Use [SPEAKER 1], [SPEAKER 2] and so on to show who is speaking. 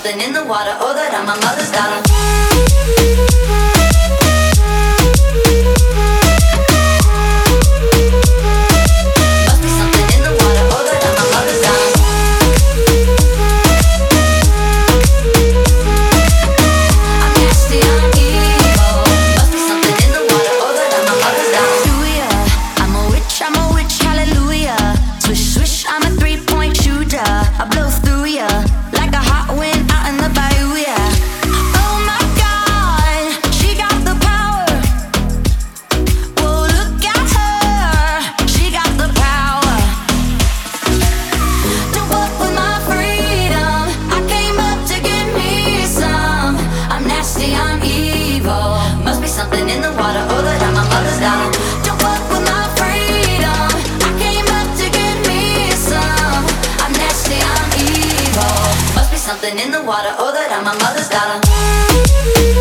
[SPEAKER 1] something in the water, or that I'm my mother's daughter. Must be something in the water, or that I'm my mother's daughter. I'm nasty, I'm evil. Must be something in the water, or that I'm my mother's daughter. Hallelujah, I'm a witch, hallelujah. Swish, swish, I'm a three-point shooter. I blow through ya like a hot wind out in the bayou, yeah. Oh my God, she got the power. Whoa, look at her, she got the power. Don't fuck with my freedom, I came up to get me some. I'm nasty, I'm evil. Must be something in the water, or that I'm my mother's daughter. Don't fuck with my freedom, I came up to get me some. I'm nasty, I'm evil. Must be something in the water, or that I'm my mother's daughter.